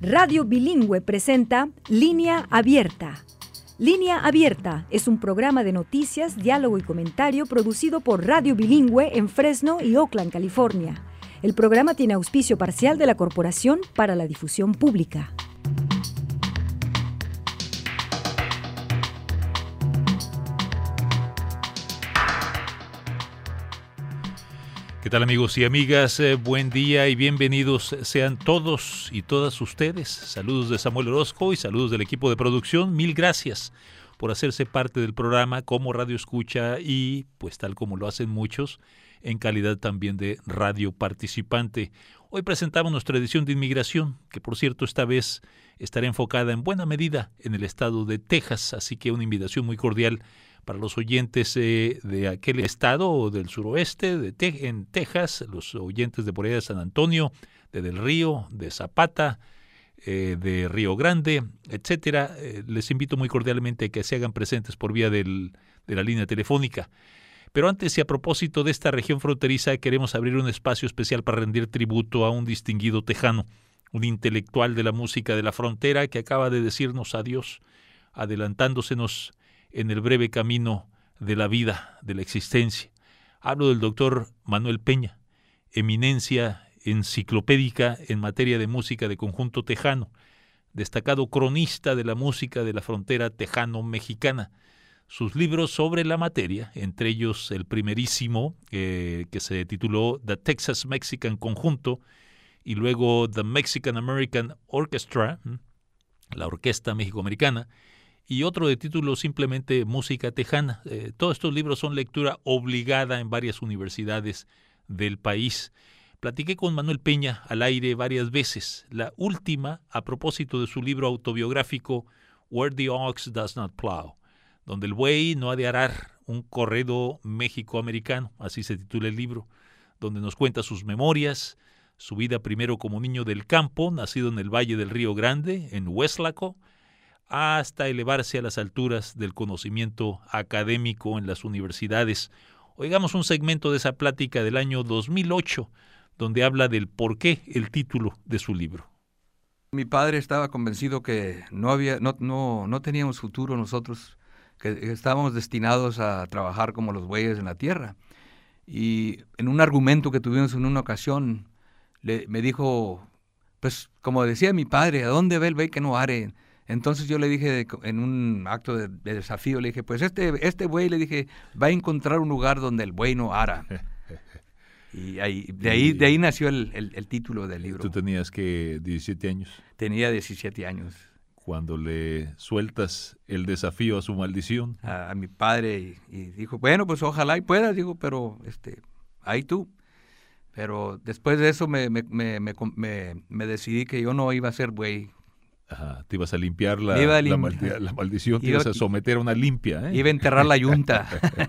Radio Bilingüe presenta Línea Abierta. Línea Abierta es un programa de noticias, diálogo y comentario producido por Radio Bilingüe en Fresno y Oakland, California. El programa tiene auspicio parcial de la Corporación para la Difusión Pública. ¿Qué tal, amigos y amigas? Buen día y bienvenidos sean todos y todas ustedes. Saludos de Samuel Orozco y saludos del equipo de producción. Mil gracias por hacerse parte del programa como radio escucha y, pues tal como lo hacen muchos, en calidad también de radio participante. Hoy presentamos nuestra edición de inmigración, que por cierto esta vez estará enfocada en buena medida en el estado de Texas, así que una invitación muy cordial para los oyentes de aquel estado o del suroeste en Texas, los oyentes de por allá de San Antonio, de Del Río, de Zapata, de Río Grande, etcétera. Les invito muy cordialmente a que se hagan presentes por vía de la línea telefónica. Pero antes y a propósito de esta región fronteriza, queremos abrir un espacio especial para rendir tributo a un distinguido tejano, un intelectual de la música de la frontera que acaba de decirnos adiós, adelantándosenos en el breve camino de la vida, de la existencia. Hablo del doctor Manuel Peña, eminencia enciclopédica en materia de música de conjunto tejano, destacado cronista de la música de la frontera tejano-mexicana. Sus libros sobre la materia, entre ellos el primerísimo, que se tituló The Texas Mexican Conjunto, y luego The Mexican American Orchestra, la Orquesta México-Americana, y otro de título simplemente Música Tejana. Todos estos libros son lectura obligada en varias universidades del país. Platiqué con Manuel Peña al aire varias veces, la última a propósito de su libro autobiográfico Where the Ox Does Not Plow, donde el buey no ha de arar, un corredo México-americano, así se titula el libro, donde nos cuenta sus memorias, su vida primero como niño del campo, nacido en el Valle del Río Grande, en Weslaco, hasta elevarse a las alturas del conocimiento académico en las universidades. Oigamos un segmento de esa plática del año 2008, donde habla del por qué el título de su libro. Mi padre estaba convencido que no teníamos futuro nosotros, que estábamos destinados a trabajar como los bueyes en la tierra. Y en un argumento que tuvimos en una ocasión, me dijo, pues como decía mi padre, ¿a dónde ve el buey que no are? Entonces yo le dije, en un acto de desafío, le dije, pues este buey, le dije, va a encontrar un lugar donde el buey no ara. Y de ahí nació el título del libro. ¿Tú tenías que 17 años? Tenía 17 años. Cuando le sueltas el desafío a su maldición. A mi padre, y dijo, bueno, pues ojalá y puedas, digo, pero ahí tú. Pero después de eso me decidí que yo no iba a ser buey. Ajá, te ibas a limpiar la maldición, te ibas a someter a una limpia. Iba a enterrar la yunta.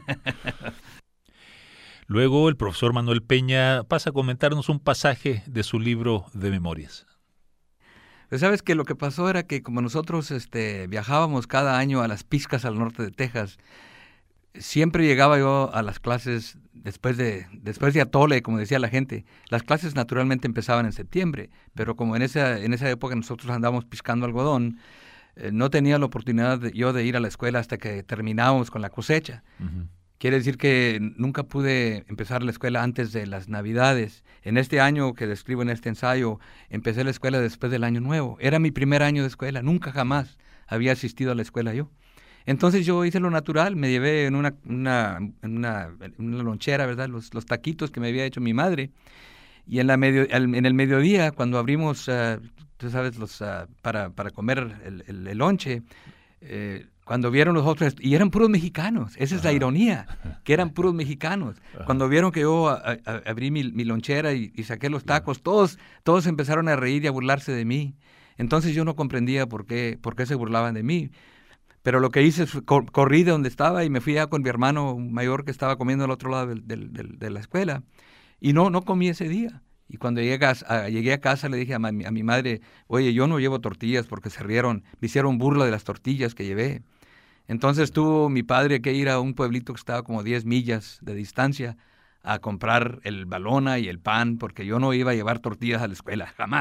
Luego el profesor Manuel Peña pasa a comentarnos un pasaje de su libro de memorias. Pues sabes que lo que pasó era que como nosotros viajábamos cada año a las Piscas al norte de Texas, siempre llegaba yo a las clases después de atole, como decía la gente. Las clases naturalmente empezaban en septiembre, pero como en esa época nosotros andábamos piscando algodón, no tenía la oportunidad yo de ir a la escuela hasta que terminábamos con la cosecha. Uh-huh. Quiere decir que nunca pude empezar la escuela antes de las Navidades. En este año que describo en este ensayo, empecé la escuela después del Año Nuevo. Era mi primer año de escuela, nunca jamás había asistido a la escuela yo. Entonces yo hice lo natural, me llevé en una lonchera, ¿verdad? Los taquitos que me había hecho mi madre. Y en el mediodía, cuando abrimos, tú sabes, para comer el lonche, cuando vieron los otros, y eran puros mexicanos, esa es la ironía, que eran puros mexicanos. Cuando vieron que yo abrí mi lonchera y saqué los tacos, todos empezaron a reír y a burlarse de mí. Entonces yo no comprendía por qué se burlaban de mí. Pero lo que hice fue corrí de donde estaba y me fui con mi hermano mayor que estaba comiendo al otro lado de la escuela. Y no comí ese día. Y cuando llegué a casa le dije a mi madre, oye, yo no llevo tortillas porque se rieron, me hicieron burla de las tortillas que llevé. Entonces tuvo mi padre que ir a un pueblito que estaba como 10 millas de distancia a comprar el balona y el pan porque yo no iba a llevar tortillas a la escuela, jamás.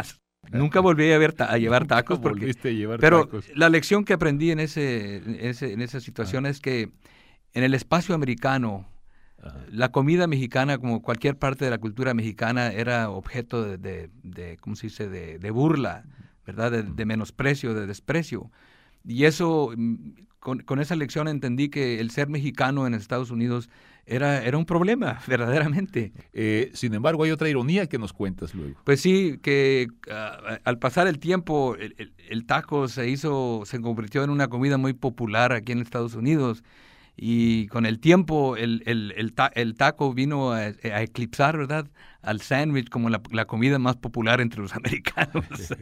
Nunca volví a llevar tacos, pero tacos. La lección que aprendí en esa situación es que en el espacio americano, la comida mexicana, como cualquier parte de la cultura mexicana, era objeto de ¿cómo se dice?, de burla, ¿verdad?, de menosprecio, de desprecio. Y eso, con esa lección entendí que el ser mexicano en Estados Unidos era un problema, verdaderamente. Sin embargo, hay otra ironía que nos cuentas luego. Pues sí, que al pasar el tiempo, el taco se convirtió en una comida muy popular aquí en Estados Unidos. Y con el tiempo, el taco vino a eclipsar, ¿verdad?, al sándwich como la comida más popular entre los americanos. Sí.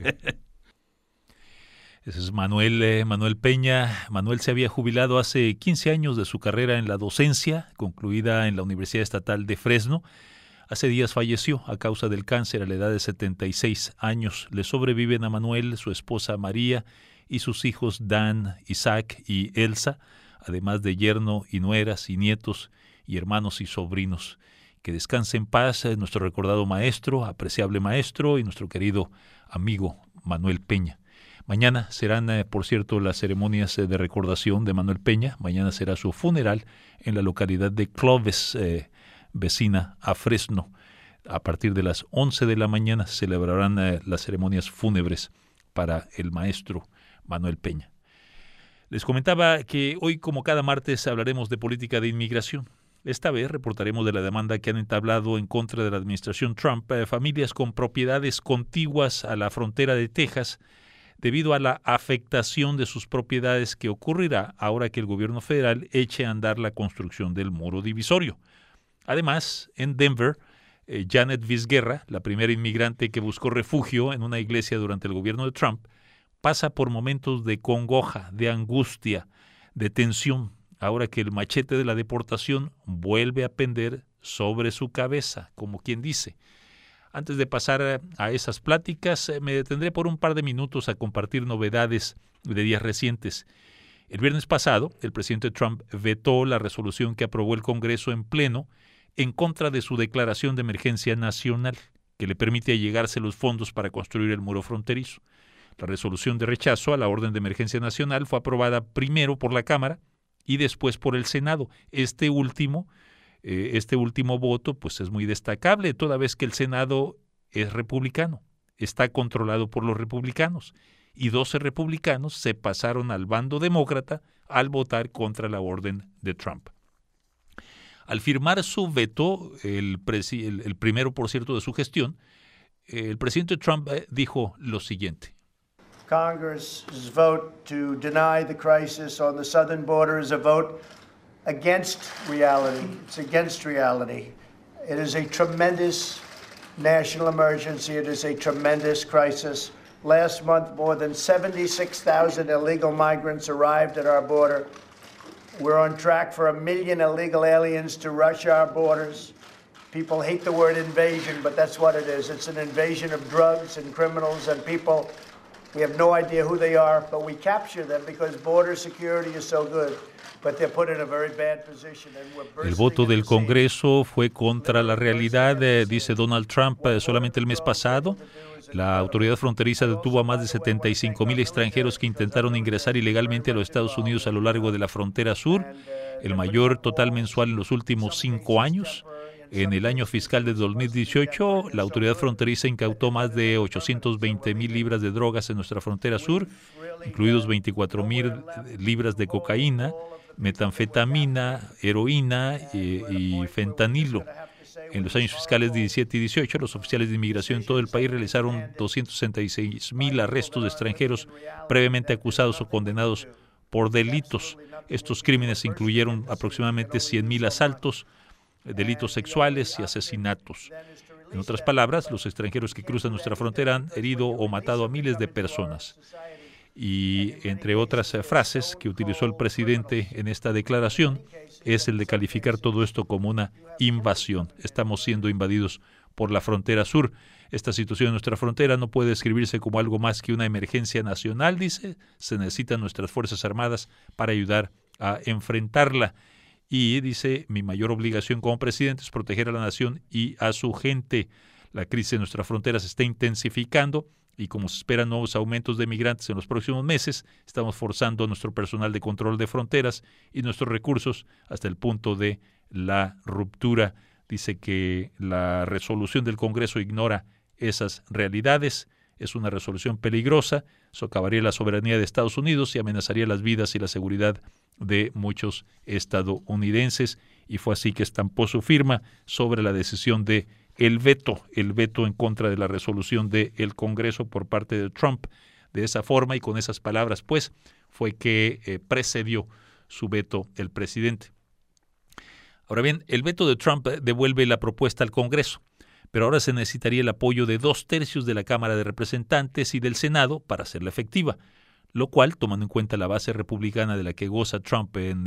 Ese es Manuel Peña. Manuel se había jubilado hace 15 años de su carrera en la docencia, concluida en la Universidad Estatal de Fresno. Hace días falleció a causa del cáncer a la edad de 76 años. Le sobreviven a Manuel, su esposa María y sus hijos Dan, Isaac y Elsa, además de yerno y nueras y nietos y hermanos y sobrinos. Que descanse en paz nuestro recordado maestro, apreciable maestro y nuestro querido amigo Manuel Peña. Mañana serán, por cierto, las ceremonias de recordación de Manuel Peña. Mañana será su funeral en la localidad de Clovis, vecina a Fresno. A partir de las 11 de la mañana se celebrarán las ceremonias fúnebres para el maestro Manuel Peña. Les comentaba que hoy, como cada martes, hablaremos de política de inmigración. Esta vez reportaremos de la demanda que han entablado en contra de la administración Trump familias con propiedades contiguas a la frontera de Texas, debido a la afectación de sus propiedades que ocurrirá ahora que el gobierno federal eche a andar la construcción del muro divisorio. Además, en Denver, Janet Vizguerra, la primera inmigrante que buscó refugio en una iglesia durante el gobierno de Trump, pasa por momentos de congoja, de angustia, de tensión, ahora que el machete de la deportación vuelve a pender sobre su cabeza, como quien dice. Antes de pasar a esas pláticas, me detendré por un par de minutos a compartir novedades de días recientes. El viernes pasado, el presidente Trump vetó la resolución que aprobó el Congreso en pleno en contra de su declaración de emergencia nacional, que le permite allegarse los fondos para construir el muro fronterizo. La resolución de rechazo a la orden de emergencia nacional fue aprobada primero por la Cámara y después por el Senado. Este último voto pues es muy destacable, toda vez que el Senado es republicano, está controlado por los republicanos, y 12 republicanos se pasaron al bando demócrata al votar contra la orden de Trump. Al firmar su veto, el primero, por cierto, de su gestión, el presidente Trump dijo lo siguiente. Congress's vote to deny the crisis on the southern border is a vote against reality. It's against reality. It is a tremendous national emergency. It is a tremendous crisis. Last month, more than 76,000 illegal migrants arrived at our border. We're on track for 1 million illegal aliens to rush our borders. People hate the word invasion, but that's what it is. It's an invasion of drugs and criminals and people. We have no idea who they are, but we capture them because border security is so good. El voto del Congreso fue contra la realidad, dice Donald Trump. Solamente el mes pasado, la autoridad fronteriza detuvo a más de 75,000 extranjeros que intentaron ingresar ilegalmente a los Estados Unidos a lo largo de la frontera sur, el mayor total mensual en los últimos 5 años. En el año fiscal de 2018, la autoridad fronteriza incautó más de 820,000 libras de drogas en nuestra frontera sur, incluidos 24,000 libras de cocaína, metanfetamina, heroína y fentanilo. En los años fiscales 17 y 18, los oficiales de inmigración en todo el país realizaron 266,000 arrestos de extranjeros previamente acusados o condenados por delitos. Estos crímenes incluyeron aproximadamente 100,000 asaltos, delitos sexuales y asesinatos. En otras palabras, los extranjeros que cruzan nuestra frontera han herido o matado a miles de personas. Y entre otras frases que utilizó el presidente en esta declaración es el de calificar todo esto como una invasión. Estamos siendo invadidos por la frontera sur. Esta situación en nuestra frontera no puede describirse como algo más que una emergencia nacional, dice. Se necesitan nuestras Fuerzas Armadas para ayudar a enfrentarla. Y dice, mi mayor obligación como presidente es proteger a la nación y a su gente. La crisis en nuestra frontera se está intensificando y como se esperan nuevos aumentos de migrantes en los próximos meses, estamos forzando a nuestro personal de control de fronteras y nuestros recursos hasta el punto de la ruptura. Dice que la resolución del Congreso ignora esas realidades. Es una resolución peligrosa, socavaría la soberanía de Estados Unidos y amenazaría las vidas y la seguridad de muchos estadounidenses. Y fue así que estampó su firma sobre la decisión de el veto en contra de la resolución del Congreso por parte de Trump. De esa forma y con esas palabras, pues, fue que precedió su veto el presidente. Ahora bien, el veto de Trump devuelve la propuesta al Congreso, pero ahora se necesitaría el apoyo de 2/3 de la Cámara de Representantes y del Senado para hacerla efectiva, lo cual, tomando en cuenta la base republicana de la que goza Trump en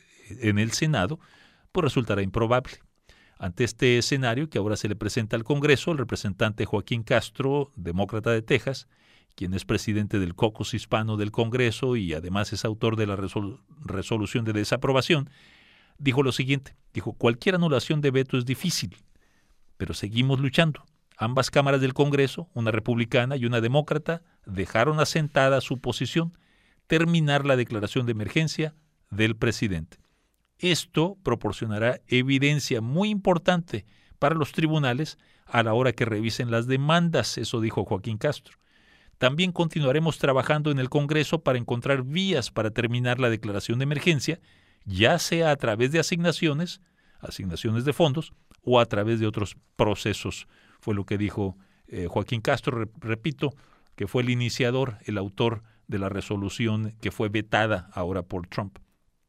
el Senado, pues resultará improbable. Ante este escenario que ahora se le presenta al Congreso, el representante Joaquín Castro, demócrata de Texas, quien es presidente del caucus hispano del Congreso y además es autor de la resolución de desaprobación, dijo lo siguiente, cualquier anulación de veto es difícil, pero seguimos luchando. Ambas cámaras del Congreso, una republicana y una demócrata, dejaron asentada su posición, terminar la declaración de emergencia del presidente. Esto proporcionará evidencia muy importante para los tribunales a la hora que revisen las demandas, eso dijo Joaquín Castro. También continuaremos trabajando en el Congreso para encontrar vías para terminar la declaración de emergencia, ya sea a través de asignaciones de fondos o a través de otros procesos. Fue lo que dijo Joaquín Castro, repito, que fue el iniciador, el autor de la resolución que fue vetada ahora por Trump.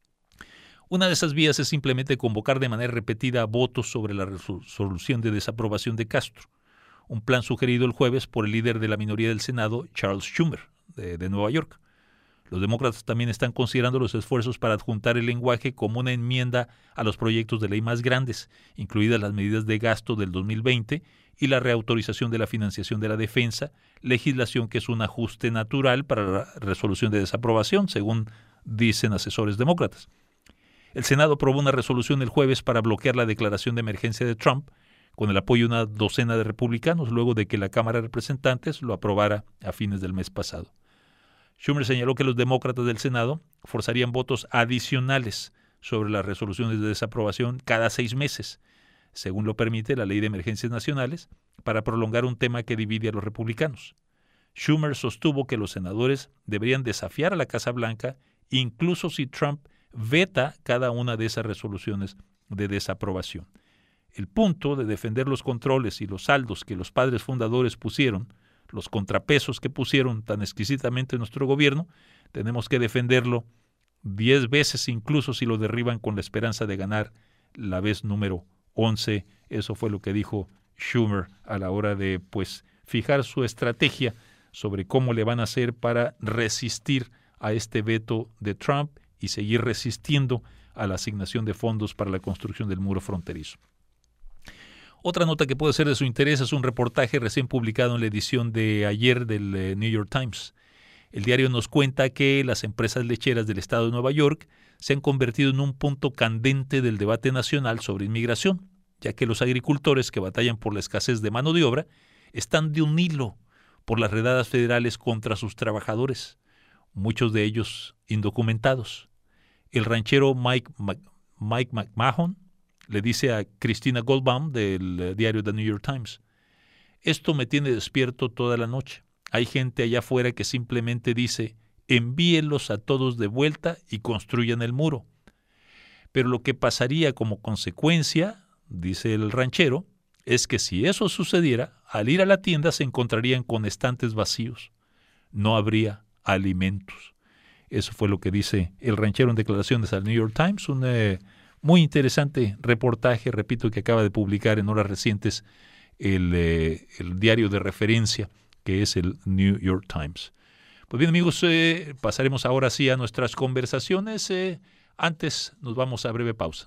Una de esas vías es simplemente convocar de manera repetida votos sobre la resolución de desaprobación de Castro, un plan sugerido el jueves por el líder de la minoría del Senado, Charles Schumer, de Nueva York. Los demócratas también están considerando los esfuerzos para adjuntar el lenguaje como una enmienda a los proyectos de ley más grandes, incluidas las medidas de gasto del 2020 y la reautorización de la financiación de la defensa, legislación que es un ajuste natural para la resolución de desaprobación, según dicen asesores demócratas. El Senado aprobó una resolución el jueves para bloquear la declaración de emergencia de Trump, con el apoyo de una docena de republicanos, luego de que la Cámara de Representantes lo aprobara a fines del mes pasado. Schumer señaló que los demócratas del Senado forzarían votos adicionales sobre las resoluciones de desaprobación cada 6 meses, según lo permite la Ley de Emergencias Nacionales, para prolongar un tema que divide a los republicanos. Schumer sostuvo que los senadores deberían desafiar a la Casa Blanca, incluso si Trump veta cada una de esas resoluciones de desaprobación. El punto de defender los controles y los saldos que los padres fundadores pusieron, los contrapesos que pusieron tan exquisitamente en nuestro gobierno, tenemos que defenderlo 10 veces incluso si lo derriban con la esperanza de ganar la vez número 11. Eso fue lo que dijo Schumer a la hora de fijar su estrategia sobre cómo le van a hacer para resistir a este veto de Trump y seguir resistiendo a la asignación de fondos para la construcción del muro fronterizo. Otra nota que puede ser de su interés es un reportaje recién publicado en la edición de ayer del New York Times. El diario nos cuenta que las empresas lecheras del estado de Nueva York se han convertido en un punto candente del debate nacional sobre inmigración, ya que los agricultores que batallan por la escasez de mano de obra están de un hilo por las redadas federales contra sus trabajadores, muchos de ellos indocumentados. El ranchero Mike McMahon le dice a Christina Goldbaum del diario The New York Times: esto me tiene despierto toda la noche. Hay gente allá afuera que simplemente dice: envíenlos a todos de vuelta y construyan el muro. Pero lo que pasaría como consecuencia, dice el ranchero, es que si eso sucediera, al ir a la tienda se encontrarían con estantes vacíos. No habría alimentos. Eso fue lo que dice el ranchero en declaraciones al New York Times, un muy interesante reportaje, repito, que acaba de publicar en horas recientes el diario de referencia que es el New York Times. Pues bien, amigos, pasaremos ahora sí a nuestras conversaciones. Antes nos vamos a breve pausa.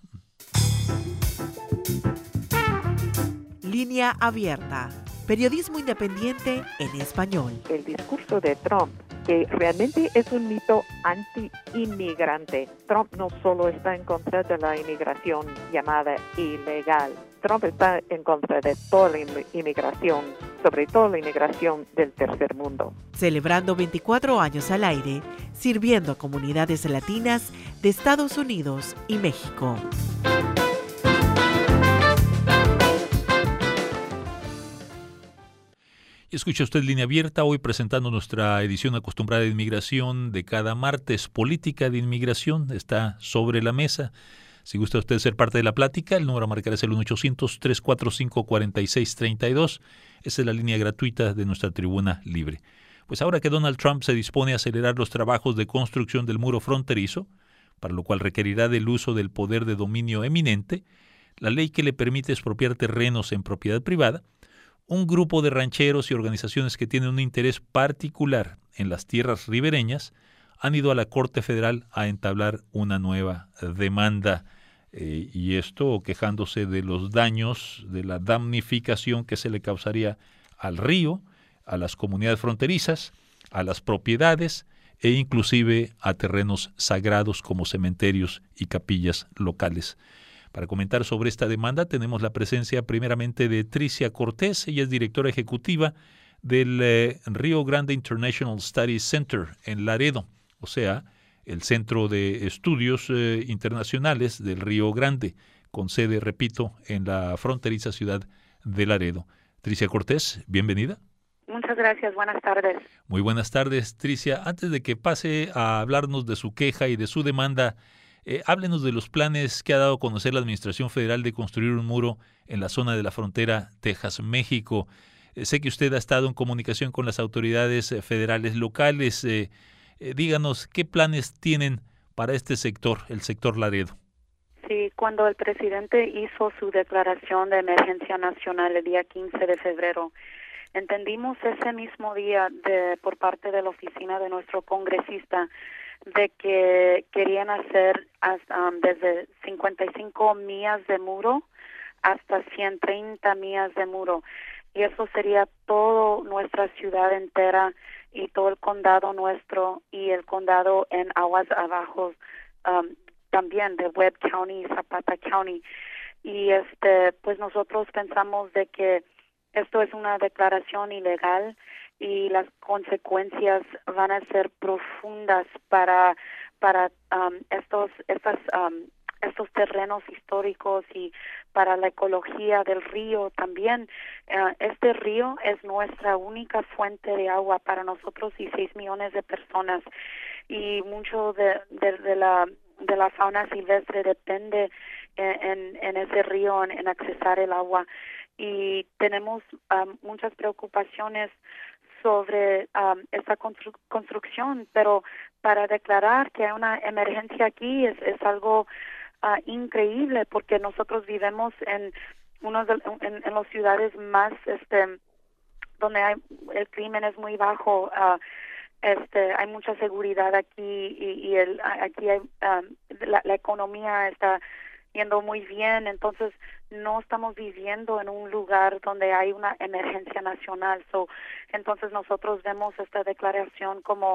Línea abierta. Periodismo independiente en español. El discurso de Trump, que realmente es un mito anti-inmigrante. Trump no solo está en contra de la inmigración llamada ilegal. Trump está en contra de toda la inmigración sobre todo la inmigración del tercer mundo. Celebrando 24 años al aire, sirviendo a comunidades latinas de Estados Unidos y México. Escucha usted Línea Abierta, hoy presentando nuestra edición acostumbrada de inmigración de cada martes. Política de inmigración está sobre la mesa. Si gusta usted ser parte de la plática, el número a marcar es el 1-800-345-4632. Esa es la línea gratuita de nuestra tribuna libre. Pues ahora que Donald Trump se dispone a acelerar los trabajos de construcción del muro fronterizo, para lo cual requerirá del uso del poder de dominio eminente, la ley que le permite expropiar terrenos en propiedad privada, un grupo de rancheros y organizaciones que tienen un interés particular en las tierras ribereñas han ido a la Corte Federal a entablar una nueva demanda, y esto quejándose de los daños, de la damnificación que se le causaría al río, a las comunidades fronterizas, a las propiedades e inclusive a terrenos sagrados como cementerios y capillas locales. Para comentar sobre esta demanda tenemos la presencia primeramente de Tricia Cortés. Ella es directora ejecutiva del Rio Grande International Studies Center en Laredo, o sea, el Centro de Estudios Internacionales del Río Grande, con sede, repito, en la fronteriza ciudad de Laredo. Tricia Cortés, bienvenida. Muchas gracias, buenas tardes. Muy buenas tardes, Tricia. Antes de que pase a hablarnos de su queja y de su demanda, háblenos de los planes que ha dado a conocer la Administración Federal de construir un muro en la zona de la frontera Texas-México. Sé que usted ha estado en comunicación con las autoridades federales locales. Díganos, ¿qué planes tienen para este sector, el sector Laredo? Sí, cuando el presidente hizo su declaración de emergencia nacional el día 15 de febrero, entendimos ese mismo día por parte de la oficina de nuestro congresista de que querían hacer desde 55 millas de muro hasta 130 millas de muro. Y eso sería toda nuestra ciudad entera y todo el condado nuestro y el condado en aguas abajo también de Webb County y Zapata County. Y pues nosotros pensamos de que esto es una declaración ilegal y las consecuencias van a ser profundas para estos terrenos históricos y para la ecología del río también. Este río es nuestra única fuente de agua para nosotros y 6 millones de personas, y mucho de la fauna silvestre depende en ese río, en accesar el agua, y tenemos muchas preocupaciones sobre esta construcción, pero para declarar que hay una emergencia aquí es algo increíble, porque nosotros vivimos en en las ciudades más donde el crimen es muy bajo. Hay mucha seguridad aquí y aquí hay la economía está yendo muy bien, entonces no estamos viviendo en un lugar donde hay una emergencia nacional. Entonces nosotros vemos esta declaración como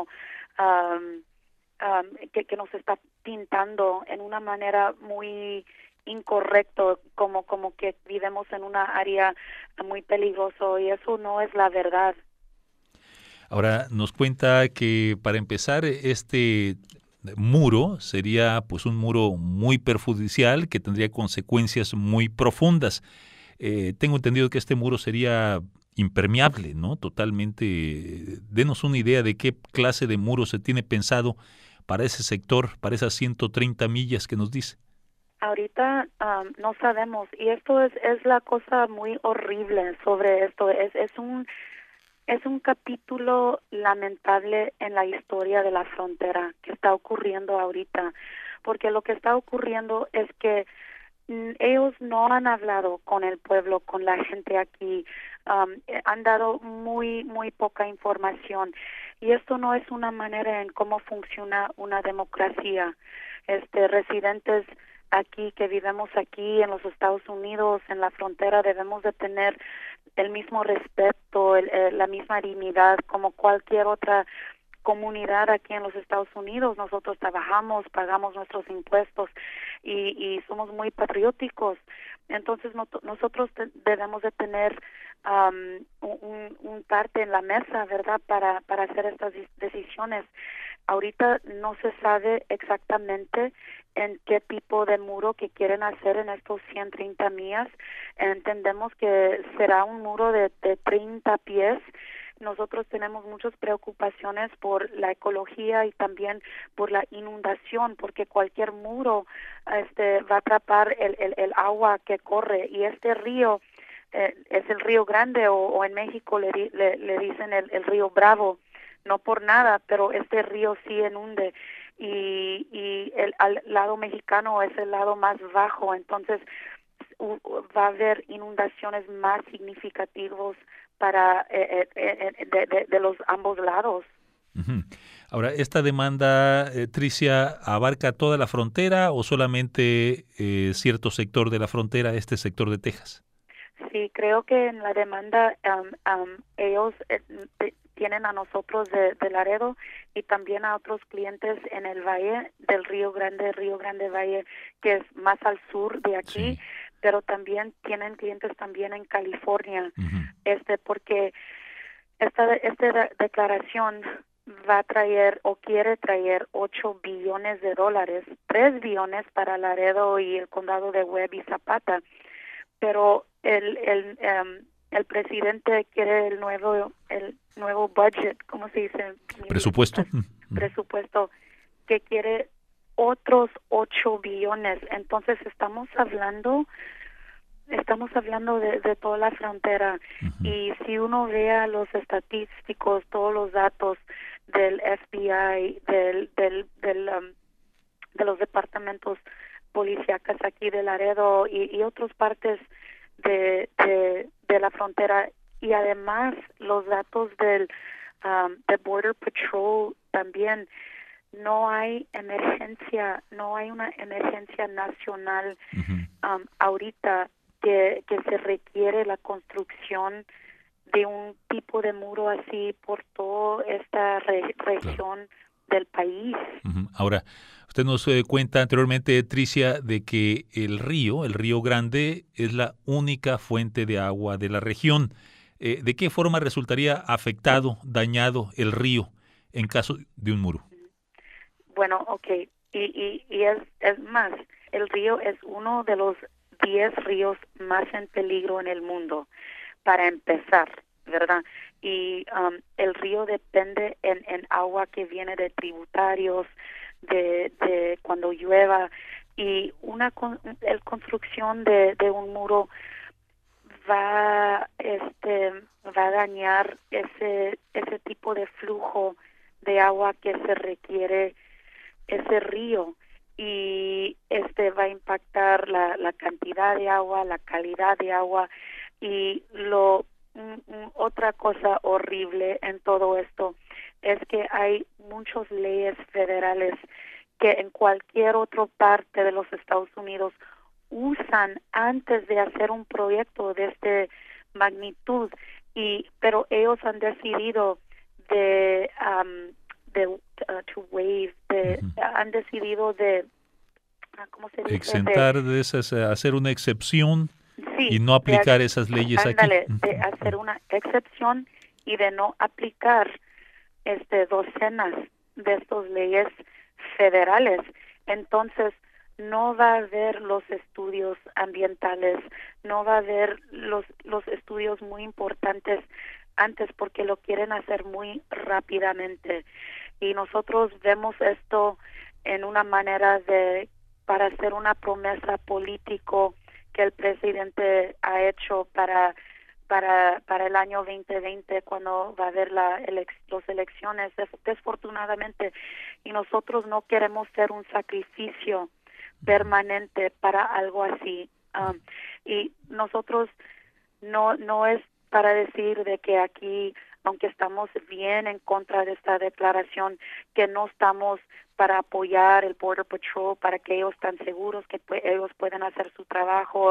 que nos está pintando en una manera muy incorrecto, como que vivimos en una área muy peligroso, y eso no es la verdad. Ahora nos cuenta que para empezar este muro sería pues un muro muy perjudicial que tendría consecuencias muy profundas. Tengo entendido que este muro sería impermeable, ¿no? Totalmente. Denos una idea de qué clase de muro se tiene pensado para ese sector, para esas 130 millas que nos dice. Ahorita no sabemos, y esto es la cosa muy horrible sobre esto. Es un capítulo lamentable en la historia de la frontera que está ocurriendo ahorita, porque lo que está ocurriendo es que ellos no han hablado con el pueblo, con la gente aquí, han dado muy poca información, y esto no es una manera en cómo funciona una democracia. Residentes aquí que vivimos aquí en los Estados Unidos, en la frontera, debemos de tener el mismo respeto, la misma dignidad como cualquier otra comunidad aquí en los Estados Unidos. Nosotros trabajamos, pagamos nuestros impuestos, y somos muy patrióticos. Entonces nosotros debemos de tener un parte en la mesa, ¿verdad?, para hacer estas decisiones. Ahorita no se sabe exactamente en qué tipo de muro que quieren hacer en estos 130 millas. Entendemos que será un muro de 30 pies. Nosotros tenemos muchas preocupaciones por la ecología y también por la inundación, porque cualquier muro va a atrapar el agua que corre, y este río es el Río Grande, o en México le dicen el Río Bravo. No por nada, pero este río sí inunde, y al lado mexicano es el lado más bajo, entonces va a haber inundaciones más significativas para de los ambos lados. Uh-huh. Ahora, ¿esta demanda, Tricia, abarca toda la frontera o solamente cierto sector de la frontera, este sector de Texas? Sí, creo que en la demanda ellos tienen a nosotros de Laredo y también a otros clientes en el valle del Río Grande Valle, que es más al sur de aquí, sí. Pero también tienen clientes también en California, uh-huh. Porque esta declaración va a traer o quiere traer $8 billones, 3 billones para Laredo y el condado de Webb y Zapata, pero el presidente quiere el nuevo budget, ¿cómo se dice? Presupuesto. Presupuesto, que quiere otros 8 billones. Entonces estamos hablando de toda la frontera, uh-huh. Y si uno vea los estadísticos, todos los datos del FBI, de los departamentos policíacos aquí de Laredo y otras partes de la frontera, y además los datos del Border Patrol también, no hay una emergencia nacional, uh-huh. Ahorita que se requiere la construcción de un tipo de muro así por toda esta región, claro, del país. Uh-huh. Ahora, usted nos cuenta anteriormente, Tricia, de que el Río Grande, es la única fuente de agua de la región. ¿De qué forma resultaría afectado, dañado el río en caso de un muro? Bueno, okay, y es más, el río es uno de los 10 ríos más en peligro en el mundo, para empezar, ¿verdad? Y el río depende en agua que viene de tributarios, de cuando llueva, y el construcción de un muro va a dañar ese tipo de flujo de agua que se requiere ese río, y va a impactar la cantidad de agua, la calidad de agua, y otra cosa horrible en todo esto es que hay muchas leyes federales que en cualquier otra parte de los Estados Unidos usan antes de hacer un proyecto de esta magnitud, pero ellos han decidido han decidido ¿cómo se dice? Exentar de esas, hacer una excepción, sí, y no aplicar esas leyes aquí. De hacer una excepción y de no aplicar docenas de estas leyes federales. Entonces, no va a haber los estudios ambientales, no va a haber los estudios muy importantes antes, porque lo quieren hacer muy rápidamente. Y nosotros vemos esto en una manera para hacer una promesa político que el presidente ha hecho para el año 2020, cuando va a haber las elecciones, desfortunadamente, y nosotros no queremos ser un sacrificio permanente para algo así. Y nosotros no es para decir de que aquí, aunque estamos bien en contra de esta declaración, que no estamos para apoyar el Border Patrol, para que ellos estén seguros que ellos puedan hacer su trabajo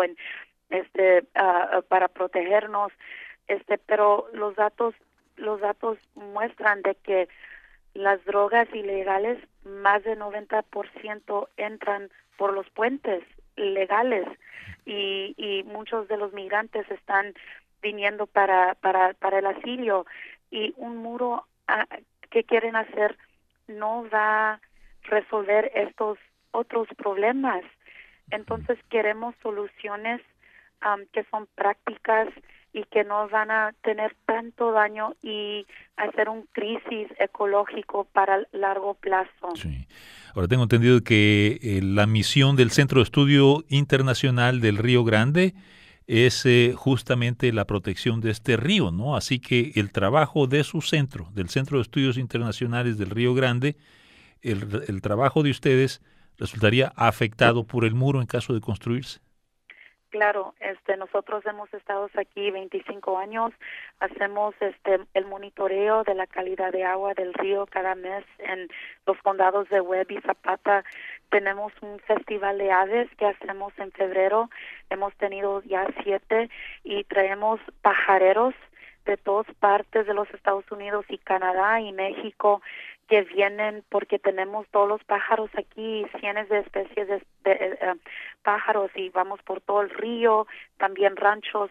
para protegernos, pero los datos muestran de que las drogas ilegales, más del 90% entran por los puentes legales y muchos de los migrantes están viniendo para el asilo, y un muro que quieren hacer no va a resolver estos otros problemas. Entonces queremos soluciones que son prácticas y que no van a tener tanto daño y hacer un crisis ecológico para largo plazo. Sí. Ahora tengo entendido que la misión del Centro de Estudio Internacional del Río Grande es justamente la protección de este río, ¿no? Así que el trabajo de su centro, del Centro de Estudios Internacionales del Río Grande, el trabajo de ustedes resultaría afectado por el muro en caso de construirse. Claro, nosotros hemos estado aquí 25 años, hacemos el monitoreo de la calidad de agua del río cada mes en los condados de Webb y Zapata. Tenemos un festival de aves que hacemos en febrero, hemos tenido ya 7 y traemos pajareros de todas partes de los Estados Unidos y Canadá y México que vienen porque tenemos todos los pájaros aquí, cientos de especies de pájaros, y vamos por todo el río, también ranchos,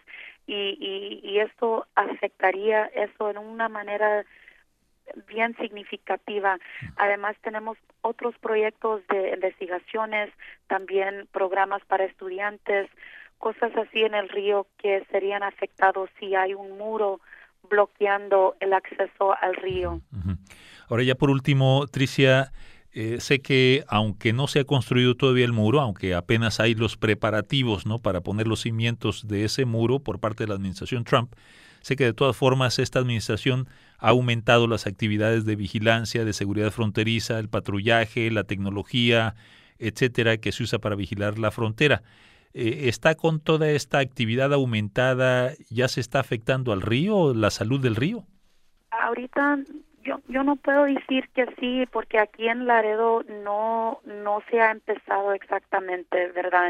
y esto afectaría eso en una manera bien significativa. Además tenemos otros proyectos de investigaciones, también programas para estudiantes, cosas así en el río que serían afectados si hay un muro bloqueando el acceso al río. Uh-huh. Ahora ya por último, Tricia, sé que aunque no se ha construido todavía el muro, aunque apenas hay los preparativos, ¿no?, para poner los cimientos de ese muro por parte de la administración Trump, sé que de todas formas esta administración ha aumentado las actividades de vigilancia, de seguridad fronteriza, el patrullaje, la tecnología, etcétera, que se usa para vigilar la frontera. ¿Está con toda esta actividad aumentada, ya se está afectando al río, la salud del río? Ahorita yo no puedo decir que sí, porque aquí en Laredo no se ha empezado exactamente, ¿verdad?,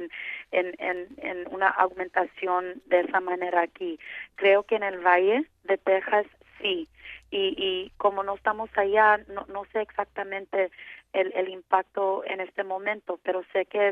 en una aumentación de esa manera aquí. Creo que en el Valle de Texas sí, y como no estamos allá, no sé exactamente el impacto en este momento, pero sé que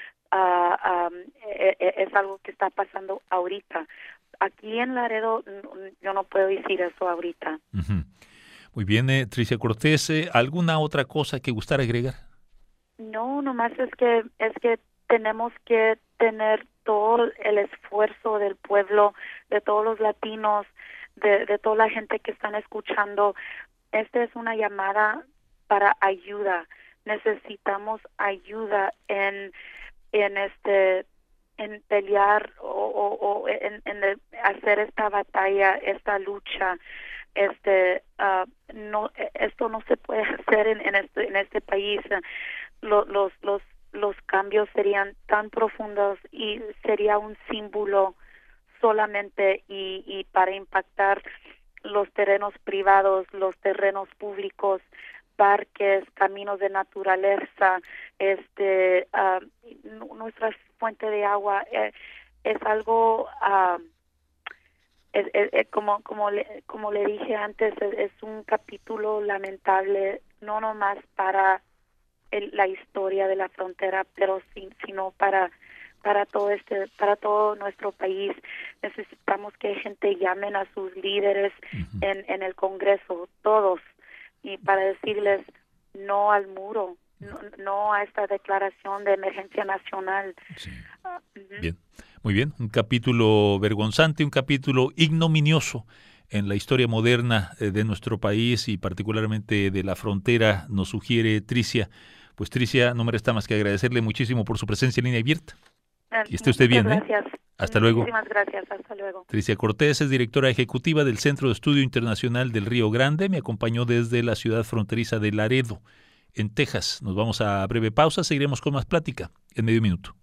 es algo que está pasando ahorita. Aquí en Laredo yo no puedo decir eso ahorita. Uh-huh. Muy bien, Tricia Cortés, ¿alguna otra cosa que gustara agregar? No, nomás es que tenemos que tener todo el esfuerzo del pueblo, de todos los latinos, de toda la gente que están escuchando. Esta es una llamada para ayuda. Necesitamos ayuda en pelear o en hacer esta batalla, esta lucha. Esto no se puede hacer en este país. Los cambios serían tan profundos y sería un símbolo solamente y para impactar los terrenos privados, los terrenos públicos, parques, caminos de naturaleza, nuestra fuente de agua es algo como le dije antes, es un capítulo lamentable, no nomás para la historia de la frontera, pero sino para todo nuestro país. Necesitamos que gente llamen a sus líderes en el Congreso, todos, y para decirles no al muro, no a esta declaración de emergencia nacional. Sí. Bien, muy bien. Un capítulo vergonzante, un capítulo ignominioso en la historia moderna de nuestro país y particularmente de la frontera, nos sugiere Tricia. Pues Tricia, no me resta más que agradecerle muchísimo por su presencia en Línea Abierta. Y esté usted bien, gracias. Hasta luego. Muchísimas gracias, hasta luego. Tricia Cortés es directora ejecutiva del Centro de Estudio Internacional del Río Grande. Me acompañó desde la ciudad fronteriza de Laredo, en Texas. Nos vamos a breve pausa, seguiremos con más plática en medio minuto.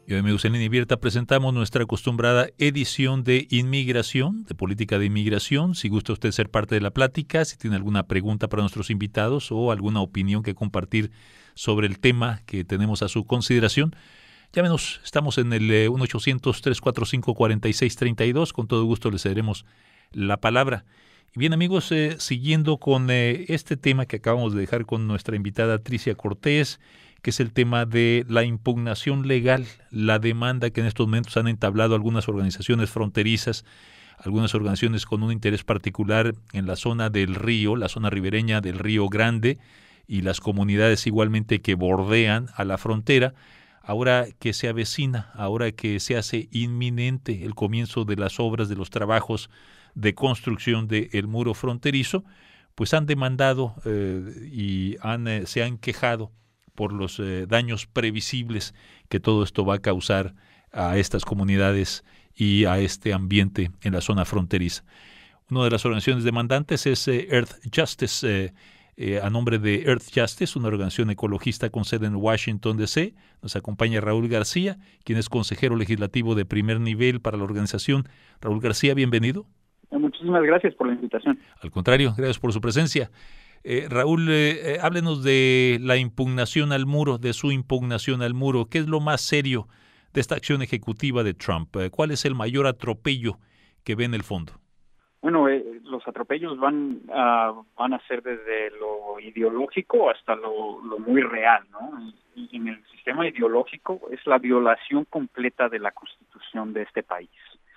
Y hoy, amigos, en Línea Abierta presentamos nuestra acostumbrada edición de inmigración, de política de inmigración. Si gusta usted ser parte de la plática, si tiene alguna pregunta para nuestros invitados o alguna opinión que compartir sobre el tema que tenemos a su consideración, llámenos. Estamos en el 1-800-345-4632. Con todo gusto les cederemos la palabra. Y bien, amigos, siguiendo con este tema que acabamos de dejar con nuestra invitada Tricia Cortés, que es el tema de la impugnación legal, la demanda que en estos momentos han entablado algunas organizaciones fronterizas, algunas organizaciones con un interés particular en la zona del río, la zona ribereña del Río Grande, y las comunidades igualmente que bordean a la frontera. Ahora que se avecina, ahora que se hace inminente el comienzo de las obras, de los trabajos de construcción del muro fronterizo, pues han demandado y se han quejado por los daños previsibles que todo esto va a causar a estas comunidades y a este ambiente en la zona fronteriza. Una de las organizaciones demandantes es Earth Justice, a nombre de Earth Justice, una organización ecologista con sede en Washington, D.C. Nos acompaña Raúl García, quien es consejero legislativo de primer nivel para la organización. Raúl García, bienvenido. Muchísimas gracias por la invitación. Al contrario, gracias por su presencia. Raúl, háblenos de la impugnación al muro, de su impugnación al muro. ¿Qué es lo más serio de esta acción ejecutiva de Trump? ¿Cuál es el mayor atropello que ve en el fondo? Bueno, los atropellos van a ser desde lo ideológico hasta lo muy real, ¿no? Y en el sistema ideológico es la violación completa de la Constitución de este país.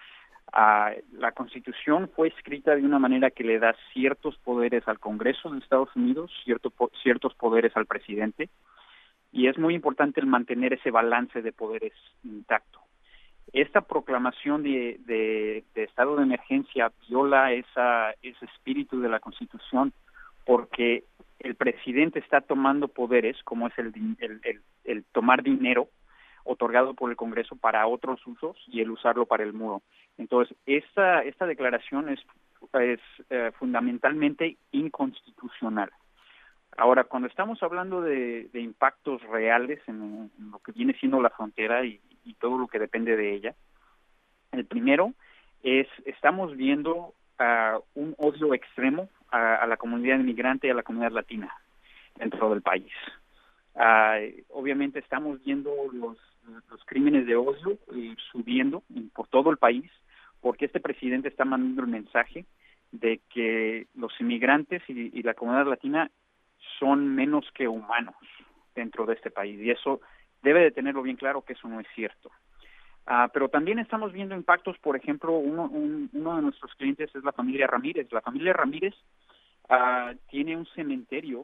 La Constitución fue escrita de una manera que le da ciertos poderes al Congreso de Estados Unidos, ciertos poderes al presidente, y es muy importante el mantener ese balance de poderes intacto. Esta proclamación de estado de emergencia viola ese espíritu de la Constitución, porque el presidente está tomando poderes, como es el tomar dinero otorgado por el Congreso para otros usos y el usarlo para el muro. Entonces, esta declaración es fundamentalmente inconstitucional. Ahora, cuando estamos hablando de impactos reales en lo que viene siendo la frontera y todo lo que depende de ella, el primero estamos viendo un odio extremo a la comunidad inmigrante y a la comunidad latina dentro del país. Obviamente estamos viendo los crímenes de odio subiendo por todo el país, porque este presidente está mandando el mensaje de que los inmigrantes y la comunidad latina son menos que humanos dentro de este país, y eso debe de tenerlo bien claro que eso no es cierto. Pero también estamos viendo impactos. Por ejemplo, uno de nuestros clientes es la familia Ramírez. La familia Ramírez tiene un cementerio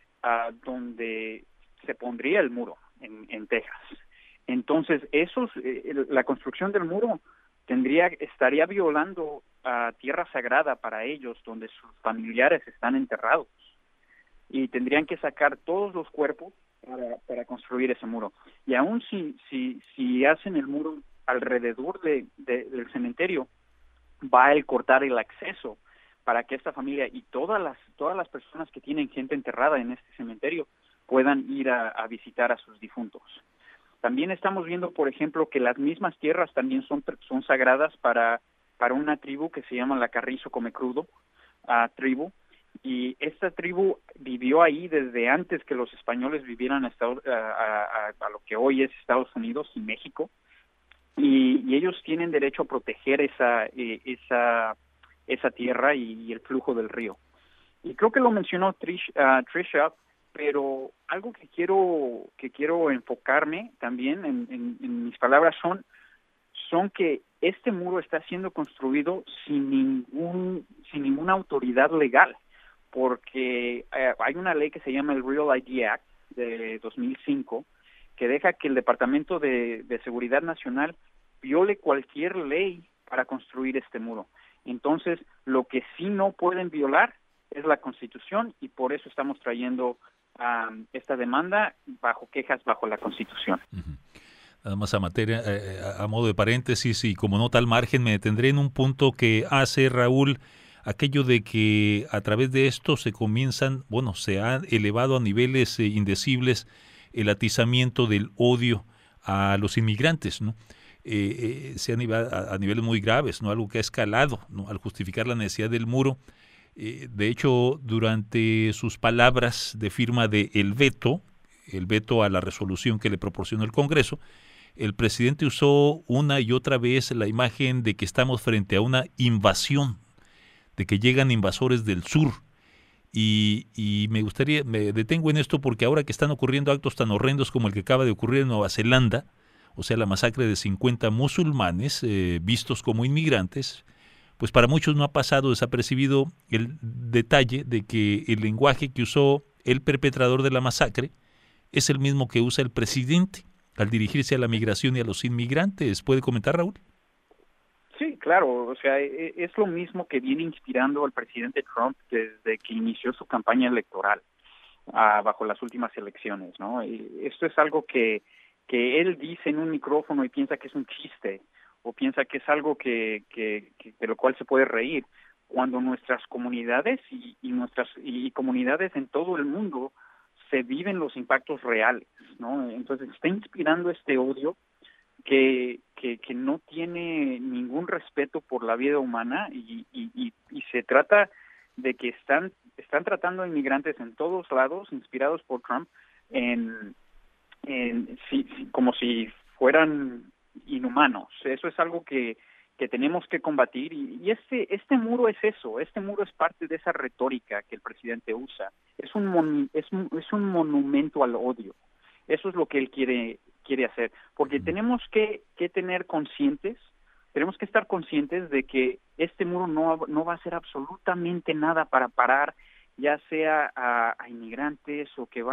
donde se pondría el muro en Texas. Entonces, la construcción del muro estaría violando tierra sagrada para ellos, donde sus familiares están enterrados, y tendrían que sacar todos los cuerpos para construir ese muro. Y aún si hacen el muro alrededor del cementerio, va a cortar el acceso para que esta familia y todas las personas que tienen gente enterrada en este cementerio puedan ir a visitar a sus difuntos. También estamos viendo, por ejemplo, que las mismas tierras también son sagradas para una tribu que se llama la Carrizo Come Crudo tribu, y esta tribu vivió ahí desde antes que los españoles vivieran a lo que hoy es Estados Unidos y México, y ellos tienen derecho a proteger esa tierra y el flujo del río. Y creo que lo mencionó Tricia, pero algo que quiero enfocarme también en mis palabras son que este muro está siendo construido sin ninguna autoridad legal, porque hay una ley que se llama el Real ID Act de 2005 que deja que el Departamento de Seguridad Nacional viole cualquier ley para construir este muro. Entonces, lo que sí no pueden violar es la Constitución, y por eso estamos trayendo esta demanda bajo quejas bajo la Constitución. Uh-huh. Nada más a modo de paréntesis y como nota al margen, me detendré en un punto que hace Raúl, aquello de que a través de esto se ha elevado a niveles indecibles el atizamiento del odio a los inmigrantes, ¿no? Se han ido a niveles muy graves, ¿no? Algo que ha escalado, ¿no? Al justificar la necesidad del muro. De hecho, durante sus palabras de firma de el veto a la resolución que le proporcionó el Congreso, el presidente usó una y otra vez la imagen de que estamos frente a una invasión, de que llegan invasores del sur. Y me detengo en esto porque ahora que están ocurriendo actos tan horrendos como el que acaba de ocurrir en Nueva Zelanda, o sea, la masacre de 50 musulmanes vistos como inmigrantes, pues para muchos no ha pasado desapercibido el detalle de que el lenguaje que usó el perpetrador de la masacre es el mismo que usa el presidente al dirigirse a la migración y a los inmigrantes. ¿Puede comentar, Raúl? Sí, claro, o sea, es lo mismo que viene inspirando al presidente Trump desde que inició su campaña electoral bajo las últimas elecciones, ¿no? Y esto es algo que él dice en un micrófono y piensa que es un chiste, o piensa que es algo que de lo cual se puede reír, cuando nuestras comunidades y comunidades en todo el mundo se viven los impactos reales, ¿no? Entonces está inspirando este odio que no tiene ningún respeto por la vida humana y se trata de que están tratando a inmigrantes en todos lados, inspirados por Trump, como si fueran inhumanos. Eso es algo que tenemos que combatir y este muro es eso. Este muro es parte de esa retórica que el presidente usa. Es un monumento al odio. Eso es lo que él quiere hacer, porque tenemos que estar conscientes de que este muro no va a hacer absolutamente nada para parar, ya sea a inmigrantes o que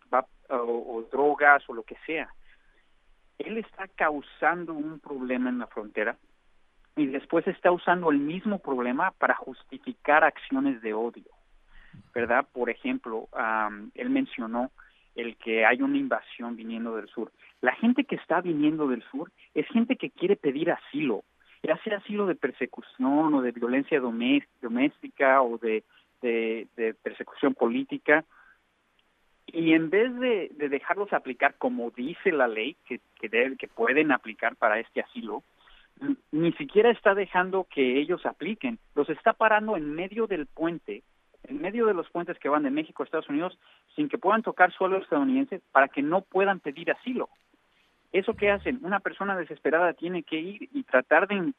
o drogas o lo que sea. Él está causando un problema en la frontera y después está usando el mismo problema para justificar acciones de odio, ¿verdad? Por ejemplo, él mencionó el que hay una invasión viniendo del sur. La gente que está viniendo del sur es gente que quiere pedir asilo, ya sea asilo de persecución o de violencia doméstica o de persecución política. Y en vez de dejarlos aplicar como dice la ley que pueden aplicar para este asilo, ni siquiera está dejando que ellos apliquen. Los está parando en medio del puente, en medio de los puentes que van de México a Estados Unidos, sin que puedan tocar suelo estadounidense para que no puedan pedir asilo. ¿Eso qué hacen? Una persona desesperada tiene que ir y tratar de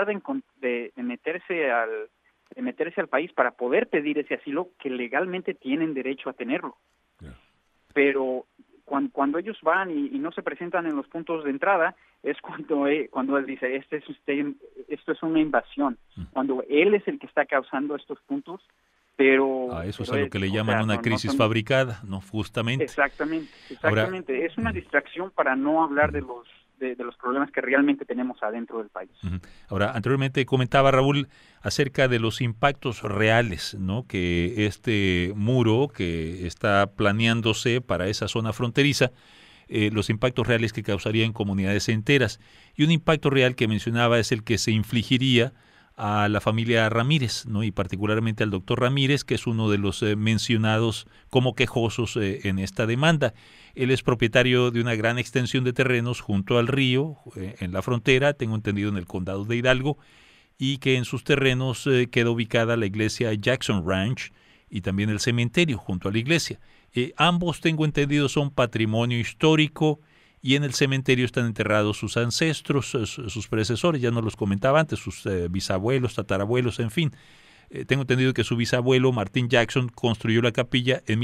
meterse al país para poder pedir ese asilo que legalmente tienen derecho a tenerlo. Pero cuando ellos van y no se presentan en los puntos de entrada, es cuando él dice, esto es una invasión. Cuando él es el que está causando estos puntos, pero... eso es a lo que le llaman una crisis fabricada, ¿no? Justamente. Exactamente. Ahora, es una distracción para no hablar de los problemas que realmente tenemos adentro del país. Ahora, anteriormente comentaba Raúl acerca de los impactos reales, ¿no? Que este muro que está planeándose para esa zona fronteriza, los impactos reales que causaría en comunidades enteras. Y un impacto real que mencionaba es el que se infligiría a la familia Ramírez, ¿no? Y particularmente al doctor Ramírez, que es uno de los mencionados como quejosos en esta demanda. Él es propietario de una gran extensión de terrenos junto al río, en la frontera, tengo entendido en el condado de Hidalgo, y que en sus terrenos queda ubicada la iglesia Jackson Ranch y también el cementerio junto a la iglesia. Ambos, tengo entendido, son patrimonio histórico, y en el cementerio están enterrados sus ancestros, sus predecesores, ya nos los comentaba antes, sus bisabuelos, tatarabuelos, en fin. Tengo entendido que su bisabuelo, Martin Jackson, construyó la capilla en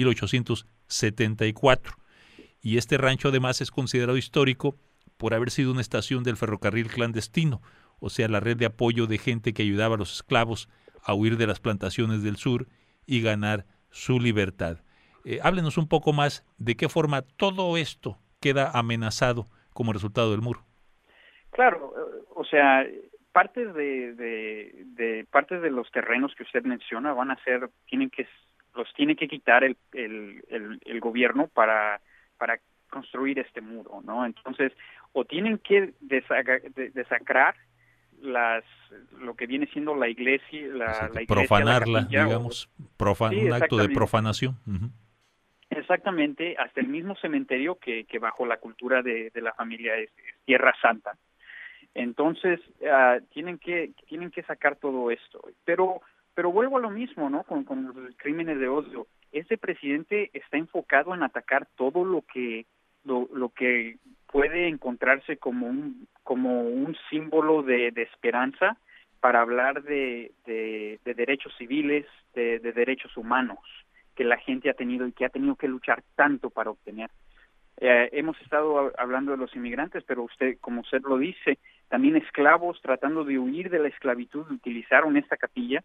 1874. Y este rancho además es considerado histórico por haber sido una estación del ferrocarril clandestino, o sea, la red de apoyo de gente que ayudaba a los esclavos a huir de las plantaciones del sur y ganar su libertad. Háblenos un poco más de qué forma todo esto queda amenazado como resultado del muro. Claro, o sea, partes de los terrenos que usted menciona los tiene que quitar el gobierno para construir este muro, ¿no? Entonces, o tienen que desacrar lo que viene siendo la iglesia, la iglesia, profanarla, la capilla, digamos, un acto de profanación. Exactamente, hasta el mismo cementerio que bajo la cultura de la familia es Tierra Santa. Entonces, tienen que sacar todo esto. Pero vuelvo a lo mismo, ¿no? Con los crímenes de odio. Este presidente está enfocado en atacar todo lo que puede encontrarse como un símbolo de esperanza para hablar de derechos civiles, de derechos humanos que la gente ha tenido y que ha tenido que luchar tanto para obtener. Hemos estado hablando de los inmigrantes, pero como usted lo dice, también esclavos tratando de huir de la esclavitud utilizaron esta capilla